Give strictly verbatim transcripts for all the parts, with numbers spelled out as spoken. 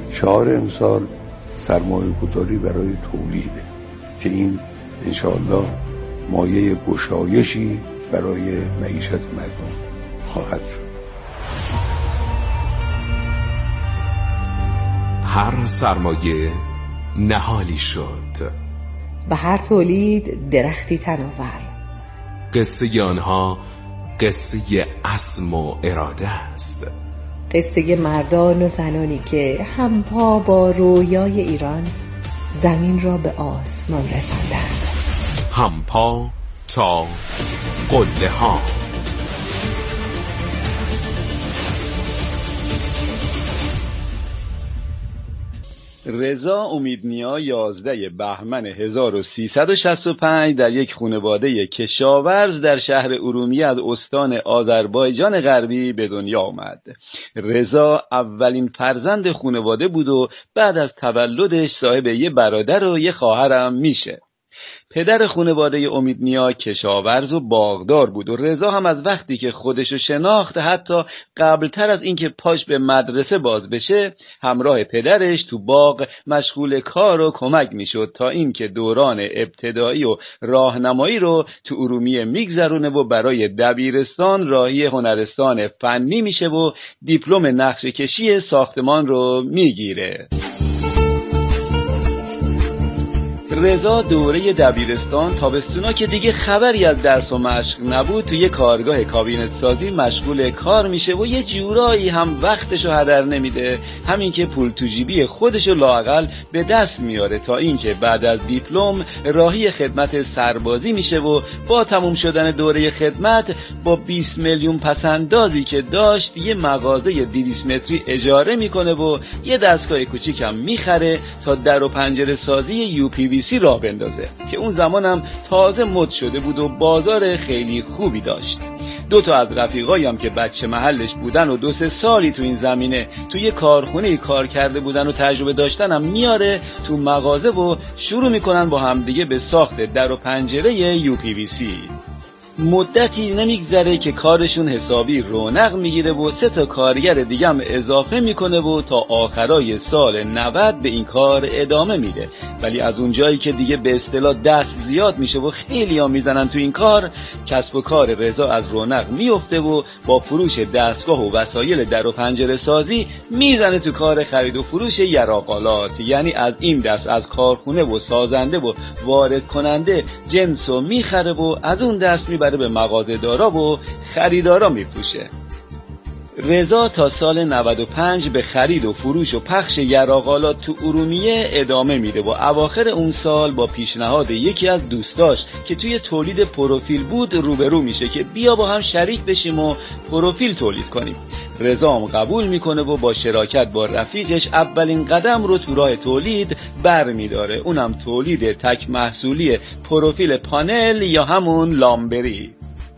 چهار امسال سرمایه گذاری برای تولیده که این انشاءالله مایه گشایشی برای معیشت مردم خواهد شد. هر سرمایه نهالی شد و هر تولید درختی تناور. قصه آنها قصه عزم و اراده است. قصه مردان و زنانی که همپا با رویای ایران زمین را به آسمان رساندند. همپا تا قله ها. رضا امیدنیا یازده بهمن هزار و سیصد و شصت و پنج در یک خانواده کشاورز در شهر ارومیه از استان آذربایجان غربی به دنیا آمد. رضا اولین فرزند خانواده بود و بعد از تولدش صاحب یه برادر و یه خواهرم میشه. پدر خانواده امیدنیا کشاورز و باغدار بود و رضا هم از وقتی که خودشو شناخت حتی قبلتر از اینکه پاش به مدرسه باز بشه همراه پدرش تو باغ مشغول کار و کمک میشد تا اینکه دوران ابتدایی و راهنمایی رو تو ارومیه میگذرونه و برای دبیرستان راهی هنرستان فنی میشه و دیپلم نقشه کشی ساختمان رو میگیره. رضا دوره دبیرستان تابستونا که دیگه خبری از درس و مشق نبود تو یه کارگاه کابینت سازی مشغول کار میشه و یه جورایی هم وقتشو هدر نمیده، همین که پول تو جیبی خودشو لااقل به دست میاره تا اینکه بعد از دیپلم راهی خدمت سربازی میشه و با تموم شدن دوره خدمت با بیست میلیون پسندازی که داشت یه مغازه دویست متری اجاره میکنه و یه دستگاه کوچیکم میخره تا در و پنجره سازی یو پی وی سی راه بندازه که اون زمانم تازه مد شده بود و بازار خیلی خوبی داشت. دو تا از رفیقایی هم که بچه محلش بودن و دو سه سالی تو این زمینه تو یه کارخونه کار کرده بودن و تجربه داشتن هم میاره تو مغازه و شروع میکنن با همدیگه به ساخت در و پنجره یو پی وی سی. مدتی نمیگذره که کارشون حسابی رونق میگیره و سه تا کارگر دیگه هم اضافه میکنه و تا آخرای سال نود به این کار ادامه میده. ولی از اونجایی که دیگه به اصطلاح دست زیاد میشه و خیلی ها میزنن تو این کار، کسب و کار رضا از رونق میفته و با فروش دستگاه و وسایل در و پنجره سازی میزنه تو کار خرید و فروش یراقالات، یعنی از این دست از کارخونه و سازنده و وارد کننده جنس و میخره و از اون دست میبره به مغازه دارا و خریدارا میفروشه. رضا تا سال نود و پنج به خرید و فروش و پخش یراقالات تو ارومیه ادامه میده و اواخر اون سال با پیشنهاد یکی از دوستاش که توی تولید پروفیل بود روبرو میشه که بیا با هم شریک بشیم و پروفیل تولید کنیم. رضا هم قبول میکنه و با شراکت با رفیقش اولین قدم رو تو راه تولید بر میداره، اونم تولید تک محصولی پروفیل پانل یا همون لامبری.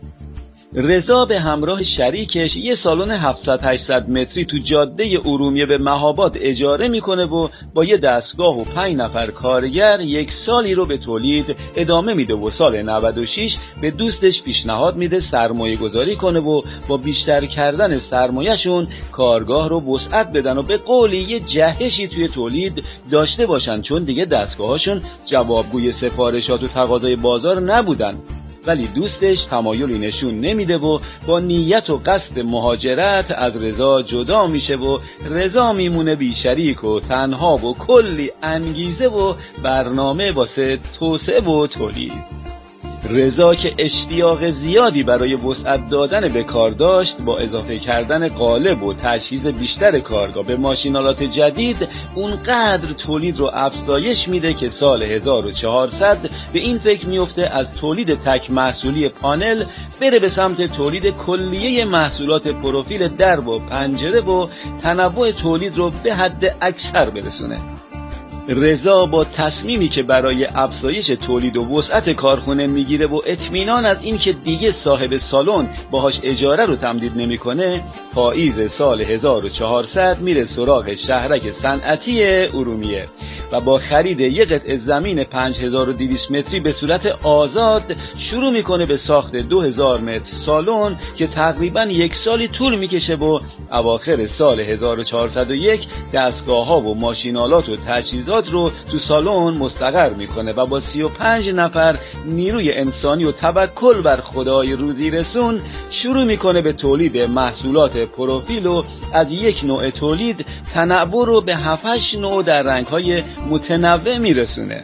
رضا به همراه شریکش یه سالن هفتصد هشتصد متری تو جاده ارومیه به مهاباد اجاره میکنه و با یه دستگاه و پنج نفر کارگر یک سالی رو به تولید ادامه میده و سال نود و شش به دوستش پیشنهاد میده سرمایه گذاری کنه و با بیشتر کردن سرمایهشون کارگاه رو وسعت بدن و به قولی یه جهشی توی تولید داشته باشن، چون دیگه دستگاهاشون جوابگوی سفارشات و تقاضای بازار نبودن. ولی دوستش تمایلی نشون نمیده و با نیت و قصد مهاجرت از رضا جدا میشه و رضا میمونه بی شریک و تنها و کلی انگیزه و برنامه واسه توسعه و تولید. رضا که اشتیاق زیادی برای وسعت دادن به کار داشت، با اضافه کردن قالب و تجهیز بیشتر کارگاه به ماشینالات جدید اونقدر تولید رو افزایش میده که سال هزار و چهارصد به این فکر میفته از تولید تک محصولی پانل بره به سمت تولید کلیه محصولات پروفیل درب و پنجره و تنوع تولید رو به حد اکثر برسونه. رضا با تصمیمی که برای افزایش تولید و وسعت کارخونه میگیره و اطمینان از این که دیگه صاحب سالن باهاش اجاره رو تمدید نمیکنه، پاییز سال هزار و چهارصد میره سراغ شهرک صنعتی ارومیه و با خرید یک قطعه زمین پنج هزار و دویست متری به صورت آزاد شروع میکنه به ساخت دو هزار متر سالن که تقریبا یک سالی طول میکشه و اواخر سال هزار و چهارصد و یک دستگاه ها و ماشینالات و تجهیزات رو تو سالن مستقر میکنه و با سی و پنج نفر نیروی انسانی و توکل بر خدای روزی رسون شروع میکنه به تولید محصولات پروفیل و از یک نوع تولید تنوع رو به هفت هشت نوع در رنگ‌های متنوع میرسونه.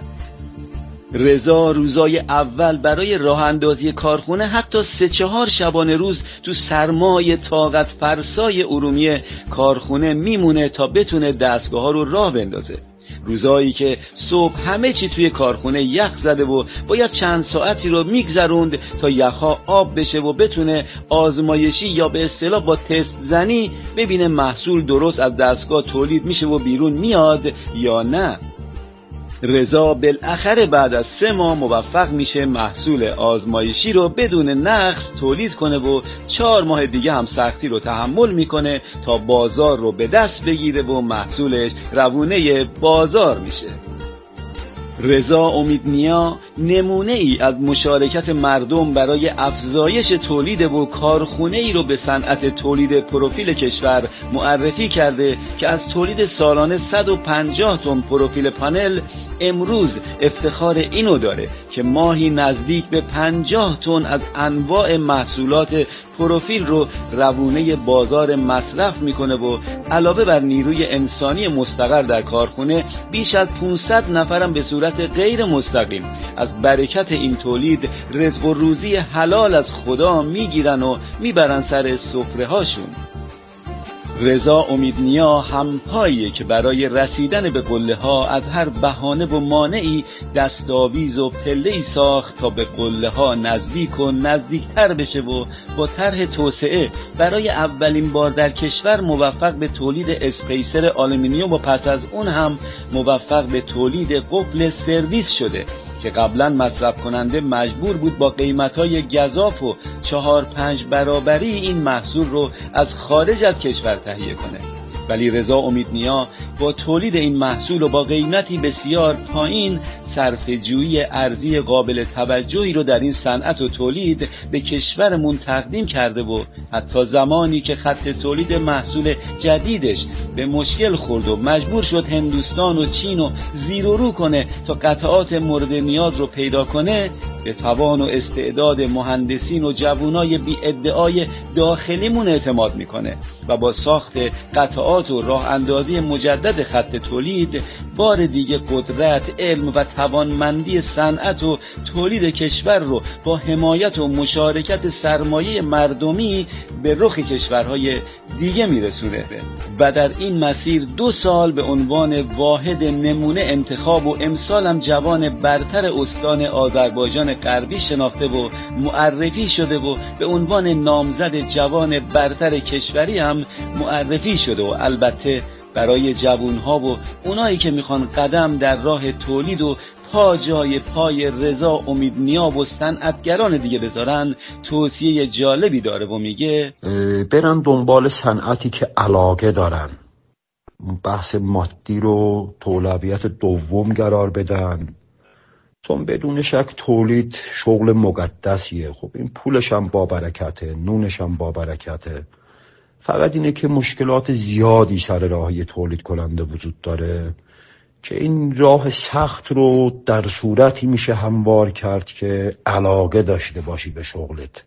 رضا روزای اول برای راه اندازی کارخونه حتی سه چهار شبانه روز تو سرمای طاقت فرسای ارومیه کارخونه میمونه تا بتونه دستگاه ها رو راه بندازه. روزایی که صبح همه چی توی کارخونه یخ زده و باید چند ساعتی رو میگذروند تا یخها آب بشه و بتونه آزمایشی یا به اصطلاح با تست زنی ببینه محصول درست از دستگاه تولید میشه و بیرون میاد یا نه. رضا بالاخره بعد از سه ماه موفق میشه محصول آزمایشی رو بدون نقص تولید کنه و چهار ماه دیگه هم سختی رو تحمل میکنه تا بازار رو به دست بگیره و محصولش روونه بازار میشه. رضا امیدنیا نمونه ای از مشارکت مردم برای افزایش تولید و کارخونه ای رو به صنعت تولید پروفیل کشور معرفی کرده که از تولید سالانه صد و پنجاه تن پروفیل پانل امروز افتخار اینو داره که ماهی نزدیک به پنجاه تن از انواع محصولات پروفیل رو روونه بازار مصرف میکنه و علاوه بر نیروی انسانی مستقر در کارخونه بیش از پانصد نفرم به صورت غیر مستقیم از برکت این تولید رزق و روزی حلال از خدا میگیرن و میبرن سر سفره هاشون. رضا امیدنیا همپاییه که برای رسیدن به قله ها از هر بهانه و مانعی دستاویز و پله‌ای ساخت تا به قله ها نزدیک و نزدیکتر بشه و با طرح توسعه برای اولین بار در کشور موفق به تولید اسپیسر آلومینیوم و پس از اون هم موفق به تولید قفل سرویس شده که قبلا مصرف کننده مجبور بود با قیمت‌های گزاف و چهار پنج برابری این محصول رو از خارج از کشور تهیه کنه. ولی رضا امیدنیا با تولید این محصول و با قیمتی بسیار پایین صرفه‌جویی ارزی قابل توجهی رو در این صنعت و تولید به کشورمون تقدیم کرده و حتی زمانی که خط تولید محصول جدیدش به مشکل خورد و مجبور شد هندوستان و چین رو زیر و رو کنه تا قطعات مورد نیاز رو پیدا کنه، به توان و استعداد مهندسین و جوانای بی ادعای داخلیمون اعتماد میکنه و با ساخت قطعات و راه اندازی مجدد خط تولید بار دیگه قدرت، علم و توانمندی صنعت و تولید کشور رو با حمایت و مشارکت سرمایه مردمی به رخ کشورهای دیگه میرسونه و در این مسیر دو سال به عنوان واحد نمونه انتخاب و امسالم جوان برتر استان آذربایجان غربی شناخته و معرفی شده و به عنوان نامزد جوان برتر کشوری هم معرفی شده و البته برای جوانها و اونایی که میخوان قدم در راه تولید و پا جای پای رضا امیدنیا و صنعتگران دیگه بذارن توصیه جالبی داره و میگه برن دنبال صنعتی که علاقه دارن، بحث مادی رو اولویت دوم قرار بدن، چون بدون شک تولید شغل مقدسیه. خب این پولش هم با برکته، نونش هم با برکته، فقط اینه که مشکلات زیادی سر راهی تولید کننده وجود داره که این راه سخت رو در صورتی میشه هموار کرد که علاقه داشته باشی به شغلت.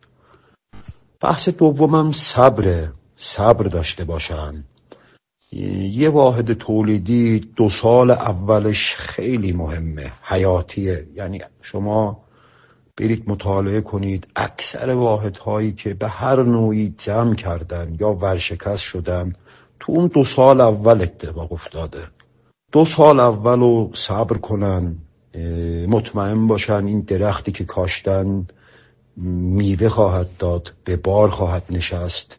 بحث دومم صبره، صبر داشته باشن. یه واحد تولیدی دو سال اولش خیلی مهمه، حیاتیه. یعنی شما برید مطالعه کنید اکثر واحدهایی که به هر نوعی جمع کردن یا ورشکست شدن تو اون دو سال اول اتفاق افتاده. دو سال اول رو صبر کنن، مطمئن باشن این درختی که کاشتن میوه خواهد داد، به بار خواهد نشست.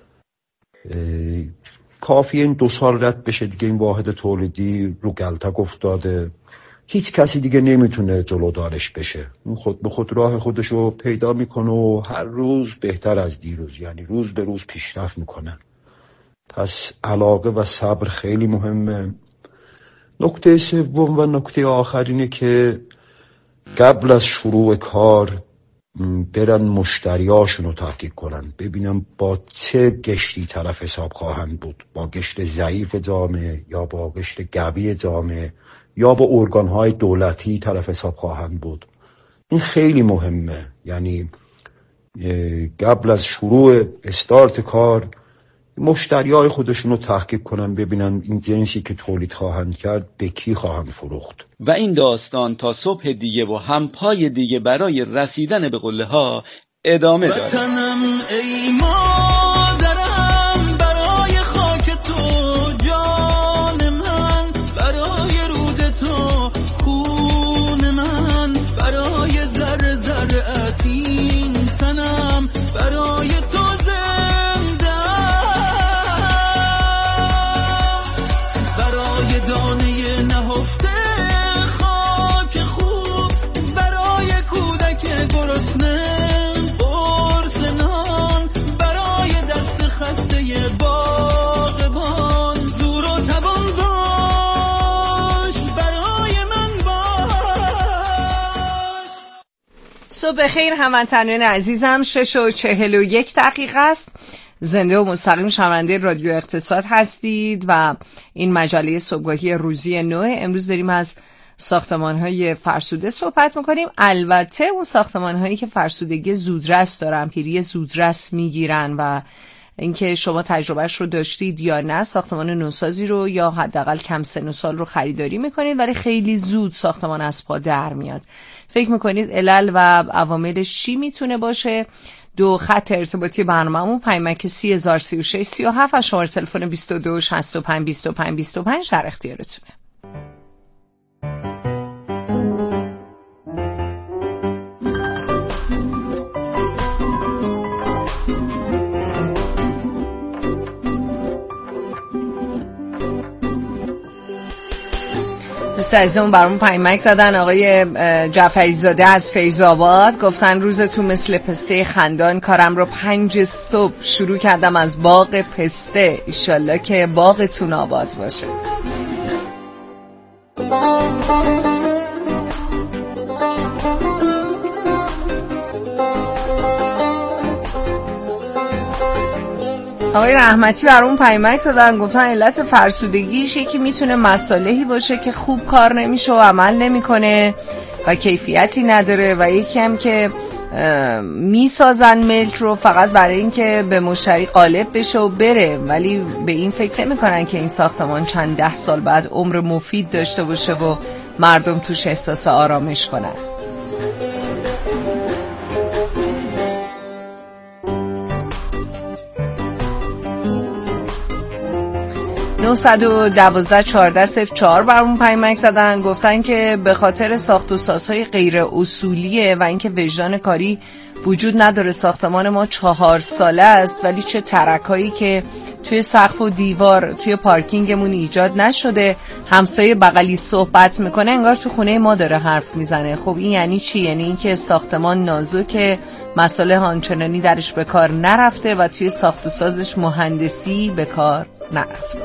کافیه این دو سال رد بشه دیگه این واحد تولیدی رو گلتک افتاده، هیچ کسی دیگه نمیتونه جلودارش بشه. اون خود به خود راه خودشو پیدا میکنه و هر روز بهتر از دیروز، یعنی روز به روز پیشرفت میکنه. پس علاقه و صبر خیلی مهمه. نکته سوم و نکته آخرینه که قبل از شروع کار برن مشتریاشون رو تحقیق کنن، ببینن با چه گشتی طرف حساب خواهند بود، با گشت ضعیف جامعه یا با گشت قوی جامعه یا با ارگانهای دولتی طرف حساب خواهند بود. این خیلی مهمه، یعنی قبل از شروع استارت کار مشتریای خودشون رو تحقیق کنن، ببینن این جنسی که تولید خواهند کرد به کی خواهند فروخت. و این داستان تا صبح دیگه و همپای دیگه برای رسیدن به قله ها ادامه داره. وطنم ای مادرم، برای خاک تو جان من، برای رود تو خون من، برای ذره ذره اتین تنم، برای تو زنده، برای دانه نهفته خاک خوب، برای کودک گرسنه قرص نان، برای دست خسته باغبان زور و توان باش، برای من باش. صبح خیر هموطنان عزیزم، شش و چهل و یک دقیقه است. زنده و مستقیم شنونده رادیو اقتصاد هستید و این مجله صبحگاهی روزی نو. امروز داریم از ساختمان‌های فرسوده صحبت می‌کنیم. البته اون ساختمان‌هایی که فرسودگی زودرس دارن، پیری زودرس میگیرن و اینکه شما تجربهش رو داشتید یا نه، ساختمان نوسازی رو یا حداقل کم سن و سال رو خریداری می‌کنید ولی خیلی زود ساختمان از پا در میاد. فکر می‌کنید علل و عواملش چی میتونه باشه؟ دو خط ارتباطی برنامه‌مون پیامک سی هزار سی و شش سی و هفت و شماره تلفن بیست و دو شصت و پنج بیست و پنج بیست و پنج در اختیارتونه. دوست عزیزمون برامون پیامک زدن. آقای جعفری زاده از فیض آباد گفتن روزتون مثل پسته خندان، کارم رو پنج صبح شروع کردم از باغ پسته، ایشالله که باغتون آباد باشه. آقای رحمتی برامون پیامک زدن، گفتن علت فرسودگیش یکی میتونه مصالحی باشه که خوب کار نمیشه و عمل نمیکنه و کیفیتی نداره و یکی هم که میسازن ملک رو فقط برای اینکه به مشتری غالب بشه و بره، ولی به این فکر نمیکنن که این ساختمان چند ده سال بعد عمر مفید داشته باشه و مردم توش احساس آرامش کنن. نه یک دو چهارده صفر چهار برامون پیامک زدن، گفتن که به خاطر ساخت و سازهای غیر اصولیه و اینکه وجدان کاری وجود نداره. ساختمان ما چهار ساله است ولی چه ترکایی که توی سقف و دیوار توی پارکینگمون ایجاد نشده. همسایه بغلی صحبت میکنه انگار تو خونه ما داره حرف میزنه. خب این یعنی چی؟ یعنی اینکه ساختمان نازکه، مصالح آنچنانی درش به کار نرفته و توی ساخت و سازش مهندسی به کار نرفته.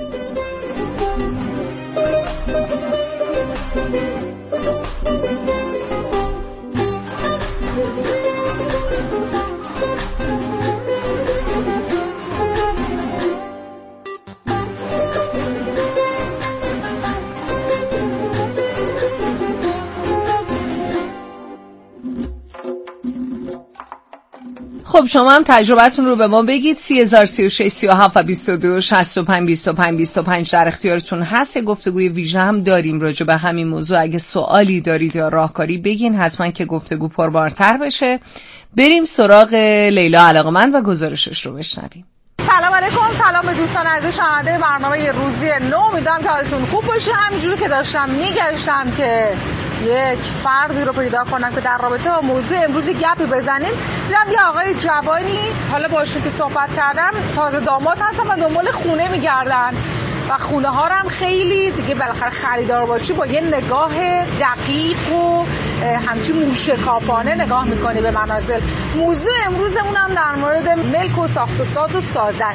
خب شما هم تجربتون رو به ما بگید. سی هزار سی و شش سی و هفت و بیست و دو شصت و پنج بیست و پنج بیست و پنج در اختیارتون هست. گفتگوی ویژه هم داریم راجع به همین موضوع. اگه سوالی دارید یا راهکاری بگین حتما که گفتگو پربارتر بشه. بریم سراغ لیلا علاقمند و گزارشش رو بشنویم. سلام علیکم، سلام به دوستان عزیز شنونده برنامه روزی نو. امیدوارم که حالتون خوب باشه. همینجوری که داشتم میگشتم که یک فردی رو پیدا کنم که در رابطه با موضوع امروزی گپی بزنیم. دیدم یه آقای جوانی، حالا باشون که صحبت کردم، تازه داماد هستن و دنبال خونه میگردن و خونه ها هم خیلی دیگه بالاخره خریدار باشی با یه نگاه دقیق و همچین موشکافانه نگاه میکنی به منازل. موضوع امروزمون هم در مورد ملک و ساخت و ساز و ساز است.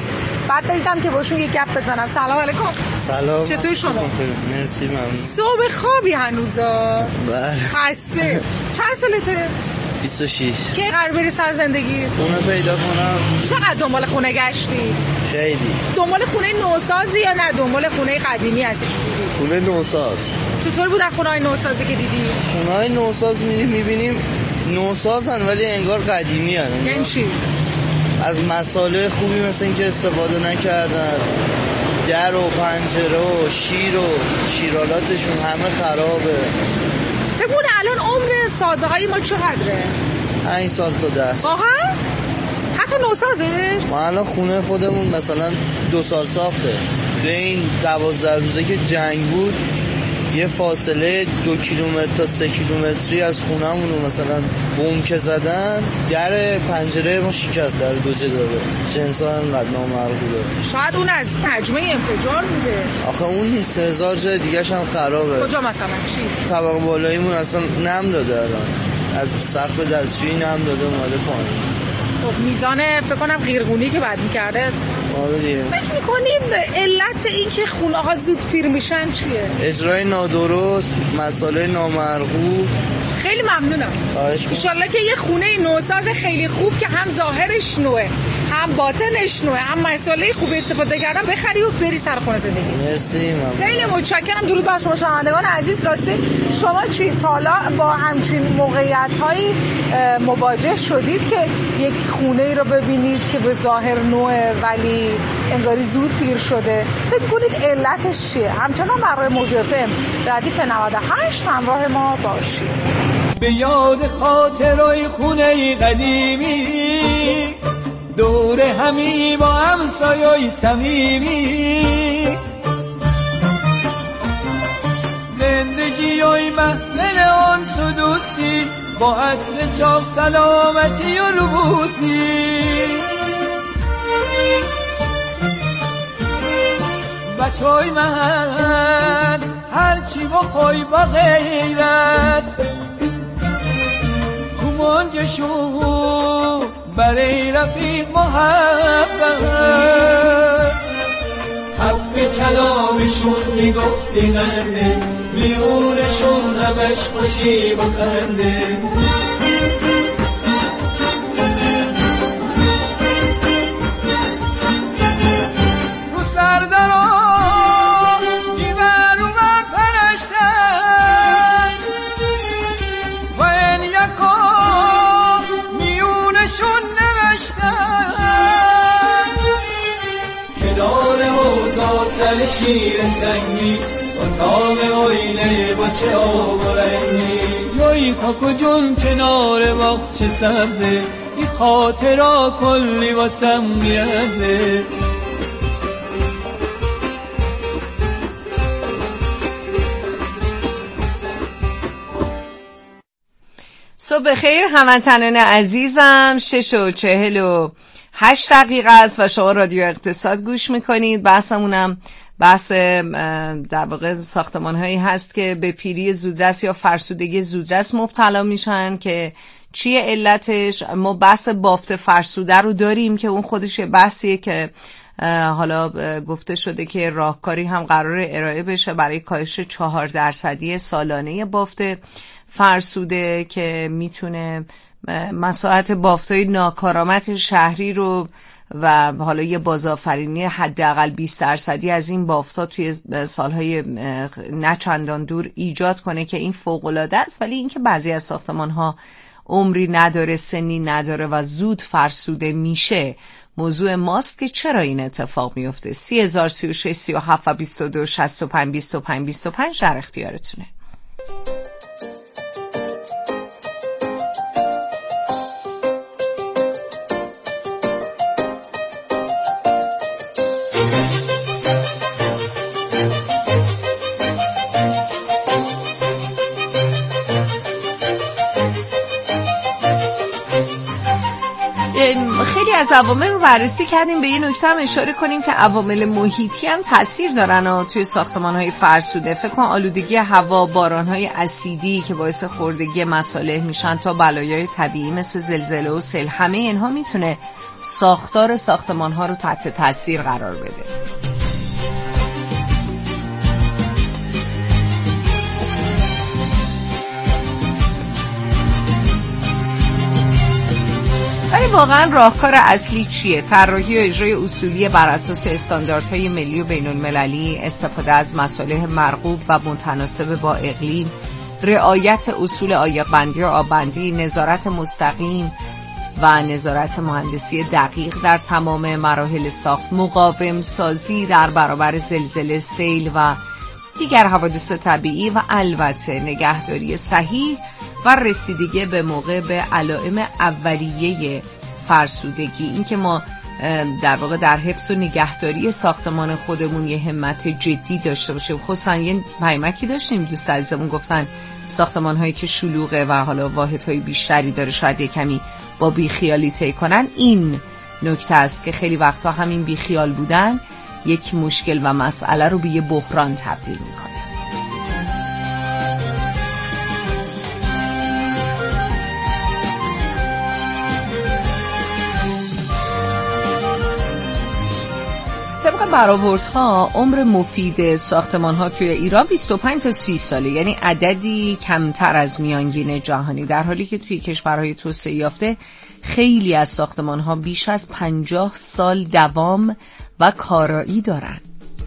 بعد دیدم که باشون یه گپ بزنم. سلام علیکم. سلام. چطور شما؟ مرسی ممنون. صبح خوابی هنوزا؟ بله. خسته. چند سالته؟ بیست و شش. کی قرار بری سر زندگی؟ خونه پیدا کنم. چقدر دنبال خونه گشتی؟ خیلی. دنبال خونه نوسازی یا نه دنبال خونه قدیمی هستی؟ خونه نوساز. چطور بودن خونه‌های نوسازی که دیدی؟ خونه‌های نوساز می‌بینیم می‌بینیم نوسازن ولی انگار قدیمی هستن. یعنی چی؟ از مساله خوبی مثل اینکه استفاده نکردن. در و پنجره و شیر و شیرالاتشون همه خرابه. فکر کنم الان عمر سازه‌های ما چقدره؟ پنج سال تا ده سال. واقعا؟ حتی نوسازه؟ ما الان خونه خودمون مثلا دو سال ساخته. به این دوازده روزه که جنگ بود یه فاصله دو کیلومتر تا سه کیلومتری از خونه‌مون رو مثلا بمب که زدن در پنجره ما شکست، در دو جا داره. جنسا هم قد نامرغوبه. شاید اون از مجموعه انفجار بوده. آخه اون نیست، هزار جای دیگه‌ش هم خرابه. کجا مثلا چی؟ طبقه بالاییمون اصلا نم داده الان. از سقف دستشویی نم داده اومده پایین. خب میزان فکر کنم غیرگونی که بعد می‌کرده. آره دیگه. فکر می‌کنید علت این که خونه‌ها زود پیر میشن چیه؟ اجرای نادرست، مسائل نامرغوب. خیلی ممنونم. خواهش می‌کنم. ان که یه خونه نوساز خیلی خوب که هم ظاهرش نوه، هم باطنش نوه، هم مسائل خوب استفاده کردن بخری و بری سر خونه زندگی. مرسی ممنون. خیلی متشکرم. درود بر شما شنوندگان عزیز. راستی شما چی تا حالا با همچین موقعیت‌هایی مواجه شدید که یک خونه‌ای رو ببینید که به ظاهر نوه ولی انگاری زود پیر شده؟ فکر کنید علتش چیه؟ همچنان برای موج اف ام ردیف نود و هشت همراه ما باشید. به یاد خاطرای خونه قدیمی دور همی با همسایه‌ای صمیمی زندگی‌های محفل آنس و دوستی با عطر چاق سلامتی و روبوسی بچه‌های من هرچی بخوای با غیرت کمانجشون برای رفیق محبت حرف کلامشون میگفتی ننده میونشون همش خوشی و خنده رو سردران بیبر اومد پرشتن و این یکا میونشون نوشتن کنار حوضا سر شیر سنگی اتاق آینه با چه آب و رنگی جایی کاکو جون کنار باغچه سبزه این خاطرها کلی واسم میارزه صبح خیر هموطنان عزیزم. شش و چهل و هشت دقیقه است و شما رادیو اقتصاد گوش میکنید. بحثمونم بحث در واقع ساختمان هایی هست که به پیری زودرس یا فرسودگی زودرس مبتلا میشن که چیه علتش. ما بحث بافت فرسوده رو داریم که اون خودش یه بحثیه که حالا گفته شده که راهکاری هم قراره ارائه بشه برای کاهش چهار درصدی سالانه بافت فرسوده که میتونه مساحت بافتای ناکارآمد شهری رو و حالا یه بازآفرینی حداقل بیست درصدی از این بافت‌ها توی سالهای نه چندان دور ایجاد کنه که این فوق‌العاده است. ولی اینکه بعضی از ساختمان‌ها عمری نداره، سنی نداره و زود فرسوده میشه موضوع ماست که چرا این اتفاق میفته. سی هزار سی و شش سی و هفت و بیست و دو شصت و پنج بیست و پنج بیست و پنج در اختیارتونه. خیلی از عوامل رو بررسی کردیم. به این نکته هم اشاره کنیم که عوامل محیطی هم تاثیر دارن و توی ساختمان‌های فرسوده. فکر کن آلودگی هوا، باران‌های اسیدی که باعث خوردگی مصالح میشن تا بلایای طبیعی مثل زلزله و سیل، همه اینها میتونه ساختار ساختمان ها رو تحت تاثیر قرار بده. ولی واقعا راهکار اصلی چیه؟ طراحی و اجرای اصولی بر اساس استانداردهای ملی و بین المللی، استفاده از مصالح مرغوب و متناسب با اقلیم، رعایت اصول عایق‌بندی و آببندی، نظارت مستقیم و نظارت مهندسی دقیق در تمام مراحل ساخت، مقاوم سازی در برابر زلزله، سیل و دیگر حوادث طبیعی و البته نگهداری صحیح و رسیدگی به موقع به علائم اولیه فرسودگی. این که ما در واقع در حفظ و نگهداری ساختمان خودمون یه همت جدی داشته باشیم. خصوصا یه پیامکی داشتیم دوست عزیزمون گفتن ساختمان هایی که شلوغه و حالا واحدهای بیشتری داره شاید یه کمی با بیخیالی طی کنن. این نکته است که خیلی وقتا همین بیخیال بودن یک مشکل و مسئله رو به یه بحران تبدیل میکنه. طبق برآوردها عمر مفید ساختمان‌ها توی ایران بیست و پنج تا سی ساله، یعنی عددی کمتر از میانگین جهانی، در حالی که توی کشورهای توسعه یافته خیلی از ساختمان‌ها بیش از پنجاه سال دوام و کارایی دارن.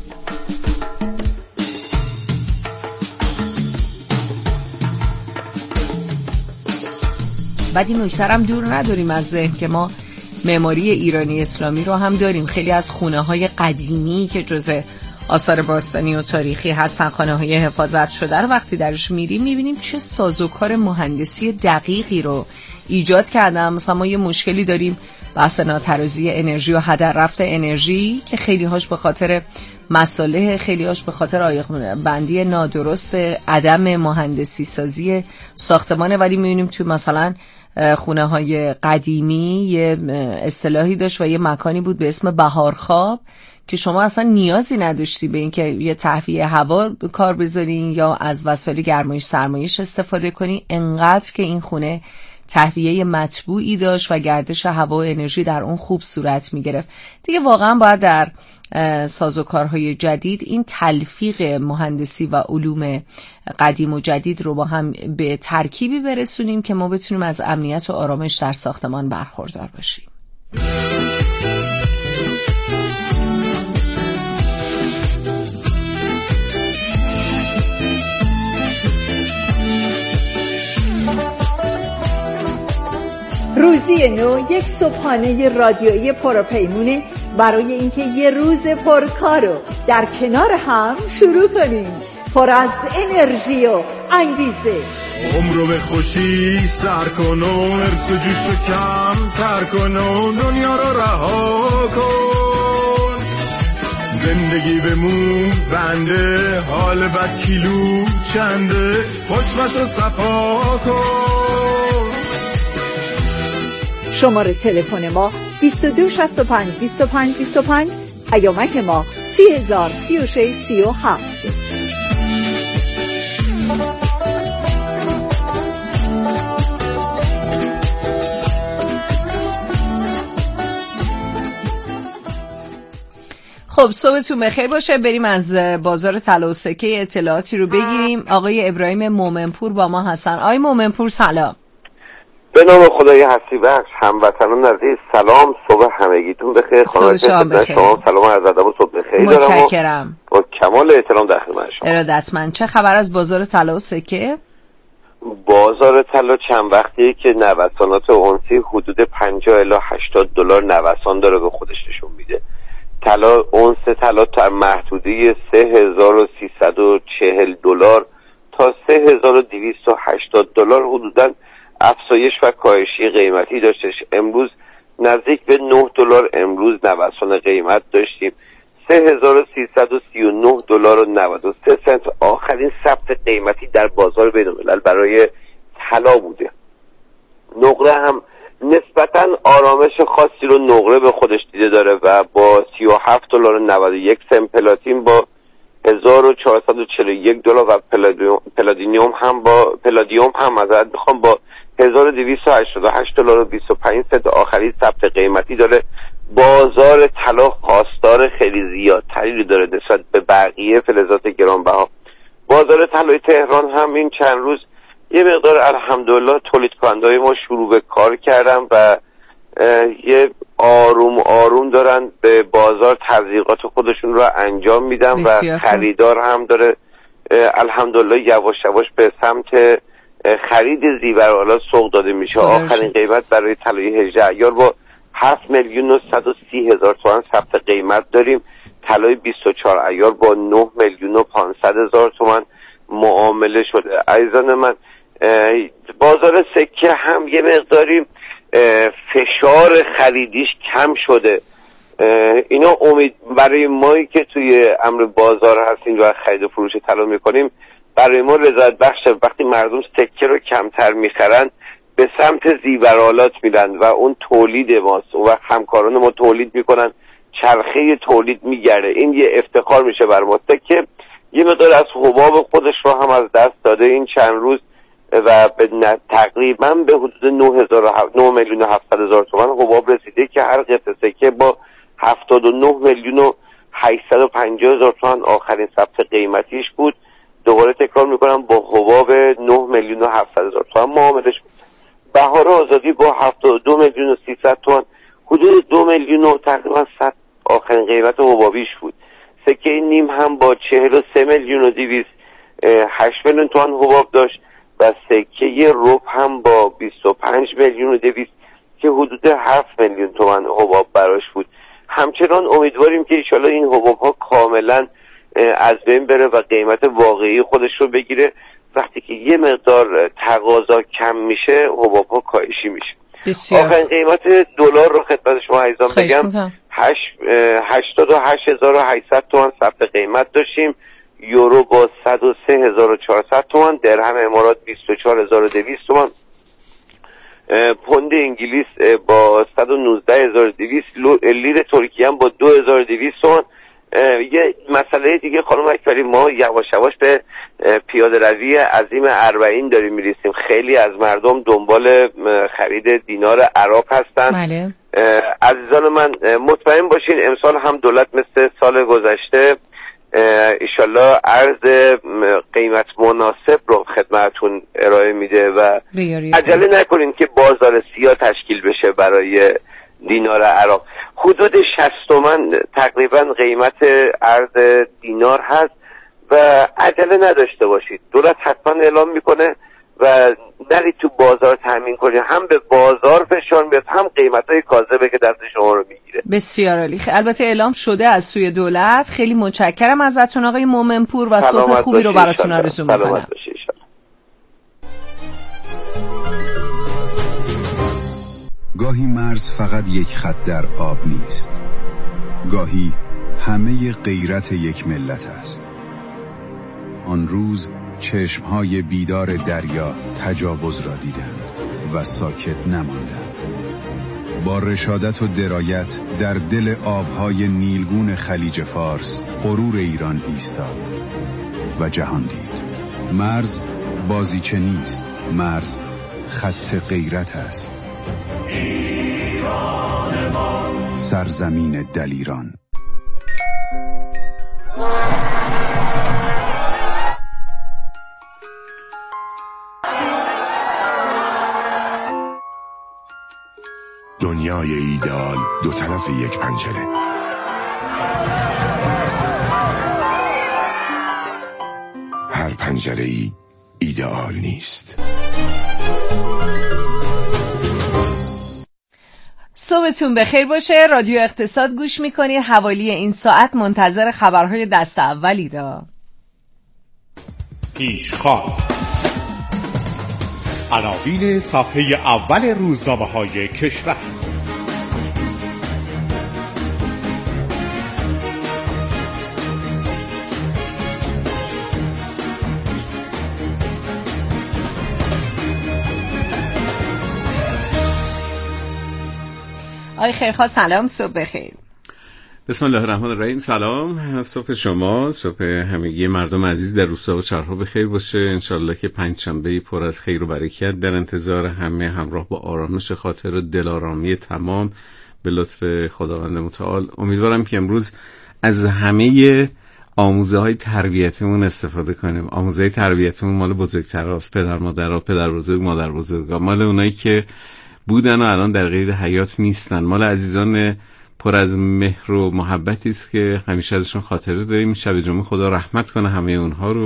بعد این نکته هم دور نداریم از ذهن که ما معماری ایرانی اسلامی رو هم داریم. خیلی از خونه‌های قدیمی که جزء آثار باستانی و تاریخی هستن، خانه‌های حفاظت شده رو وقتی درش میریم میبینیم چه سازوکار مهندسی دقیقی رو ایجاد کردن. مثلا ما یه مشکلی داریم بحث ناترازی انرژی و هدر رفت انرژی که خیلی هاش به خاطر مصالح، خیلی هاش به خاطر عایق بندی نادرست، عدم مهندسی سازی ساختمانه. ولی میبینیم توی مثلا خونه های قدیمی یه اصطلاحی داشت و یه مکانی بود به اسم بهارخواب که شما اصلا نیازی نداشتی به این که یه تهویه هوا کار بذارین یا از وسایل گرمایش سرمایش استفاده کنی، انقدر که این خونه تهویه مطبوعی داشت و گردش هوا و انرژی در اون خوب صورت می گرفت. دیگه واقعا باید در سازوکارهای جدید این تلفیق مهندسی و علوم قدیم و جدید رو با هم به ترکیبی برسونیم که ما بتونیم از امنیت و آرامش در ساختمان برخوردار باشیم. روزی نو یک صبحانه رادیویی پرپیمونه برای اینکه یه روز پرکارو در کنار هم شروع کنیم، پر از انرژی و انگیزه. عمرو به خوشی سر کن و ارس و جوش کم تر کن و دنیا رو رها کن. زندگی بمون بنده، حال بد کیلو چنده، خوشمش رو صفا کن. شماره تلفن ما بیست و دو شصت و پنج بیست و پنج بیست و پنج، پیامک ما سی هزار سی و شش سی و هفت. خب صبحتون بخیر باشه. بریم از بازار طلا و سکه اطلاعاتی رو بگیریم. آقای ابراهیم مومنپور با ما هستن. آقای مومنپور سلام. به نام خدای هستی بخش، هموطنان عزیز سلام، صبح همگیتون بخیر. صبح شما بخیر. شما سلام عرض ادب و صبح بخیر. متشکرم. با کمال احترام در خدمت شما. ارادتمند. چه خبر از بازار طلا و سکه؟ بازار طلا چند وقتیه که نوسانات اونسی حدود پنجاه الی هشتاد دلار نوسان داره به خودش نشون میده. طلا اونس طلا تا محدوده سه هزار و سیصد و چهل دلار تا سه هزار و دویست و هشتاد دلار حدوداً افزایش و کاهشی قیمتی داشتش. امروز نزدیک به نه دلار امروز نوسان قیمت داشتیم. سه هزار و سیصد و سی و نه دلار و نود و سه سنت آخرین ثبت قیمتی در بازار بین‌الملل برای طلا بوده. نقره هم نسبتاً آرامش خاصی رو نقره به خودش دیده داره و با سی و هفت دلار و نود و یک سنت، پلاتین با هزار و چهارصد و چهل و یک دلار و پلادیوم هم با پلادیوم هم از میخوام با هزار و دویست و هشتاد و هشت دلار و بیست و پنج سنت آخرین ثبت قیمتی داره. بازار طلا خواستار خیلی زیادتری رو داره نسبت به بقیه فلزات گرانبها. بازار طلای تهران هم این چند روز یه مقدار الحمدلله تولید کننده‌های ما شروع به کار کردن و یه آروم آروم دارن به بازار تزریقات خودشون رو انجام میدن و خریدار هم داره الحمدلله یواش یواش به سمت خرید زیورآلات سوق داده میشه. آخرین قیمت برای طلای هجده عیار با هفت میلیون و صد و سی هزار تومان ثبت قیمت داریم. طلای بیست و چهار عیار با نه میلیون و پانصد هزار تومان معامله شده. عزیزان من، بازار سکه هم یه مقداری فشار خریدیش کم شده. اینا امید برای مایی که توی امر بازار هستیم و خرید و فروش طلا میکنیم، برای ما رضایت بخشه. وقتی مردم سکه رو کمتر میخرن به سمت زیورآلات میرن و اون تولید ماست و همکاران ما تولید میکنن، چرخه تولید میگرده. این یه افتخار میشه بر ما. سکه یه مقدار از حباب خودش رو هم از دست داده این چند روز و به تقریبا به حدود نه میلیون و هفتصد هزار تومان حباب رسیده که هر قطعه سکه با هفتاد و نه میلیون و هشتصد و پنجاه هزار تومان آخرین ثبت قیمتیش بود. دوباره تکرار میکنم با حباب نه میلیون و هفتصد هزار تومان معاملش بود. بهار آزادی با هفتاد و دو میلیون و سیصد تومان حدود دو میلیون و تقریبا صد آخرین قیمت حبابیش بود. سکه نیم هم با چهل و سه میلیون و دویست هشت میلیون تومان حباب داشت و سکه ربع هم با بیست و پنج میلیون و دویست که حدود هفت میلیون تومان حباب براش بود. همچنان امیدواریم که انشالله این حباب ها کاملا از بین بره و قیمت واقعی خودش رو بگیره. وقتی که یه مقدار تقاضا کم میشه حباب ها کاهشی میشه. آخرین قیمت دلار رو خدمت شما عزیزان بگم هشتاد و هشت هزار و هشتصد تومان ثبت قیمت داشتیم. یورو با صد و سه هزار و چهارصد تومان، درهم امارات بیست و چهار هزار و دویست تومان، پوند انگلیس با صد و نوزده هزار و دویست، لیر ترکیه هم با دو هزار و دویست تومان. یه مسئله دیگه خانم اکبری، ما یواش یواش به پیاده روی عظیم اربعین داریم میرسیم. خیلی از مردم دنبال خرید دینار عراق هستن. بله. عزیزان من مطمئن باشین امسال هم دولت مثل سال گذشته ایشالله عرض قیمت مناسب رو خدمتون ارائه میده و عجله نکنین که بازار سیاه تشکیل بشه برای دینار عراق. حدود شصت تومن تقریبا قیمت عرض دینار هست و عجله نداشته باشید. دولت حتما اعلام میکنه و نرید تو بازار تامین کنید، هم به بازار فشار میاد هم قیمتای کاذبه که دست شما رو میگیره. بسیار عالی. البته اعلام شده از سوی دولت. خیلی متشکرم ازتون آقای مومنپور و صبح خوبی رو براتون آرزو میکنم. گاهی مرز فقط یک خط در آب نیست، گاهی همه غیرت یک ملت است. آن روز چشمهای بیدار دریا تجاوز را دیدند و ساکت نماندند. با رشادت و درایت در دل آبهای نیلگون خلیج فارس غرور ایران ایستاد و جهان دید. مرز بازیچه نیست، مرز خط غیرت است. ایران ما، سرزمین دلیران. دنیای ایدئال دو طرف یک پنجره. هر پنجره ای ایدئال نیست. صبحتون بخیر باشه. رادیو اقتصاد گوش میکنید. حوالی این ساعت منتظر خبرهای دست اولی دا. پیشخوان عناوین صفحه اول روزنامه‌های کشور. آقای خیرخواه سلام، صبح بخیر. بسم الله الرحمن الرحیم. سلام، صبح شما، صبح همگی مردم عزیز در روستا و شهرها بخیر باشه. انشالله که پنجشنبه پر از خیر و برکت در انتظار همه، همراه با آرامش خاطر و دلارامی تمام به لطف خداوند متعال. امیدوارم که امروز از همه آموزه های تربیتیمون استفاده کنیم. آموزه های تربیتیمون مال بزرگتراست، پدر مادرها، پدر بزرگ، مادر بزرگ، مال اونایی که بودن و الان در قید حیات نیستن، مال عزیزان پر از مهر و محبتی است که همیشه ازشون خاطره داریم. شب جمعه خدا رحمت کنه همه اونها رو.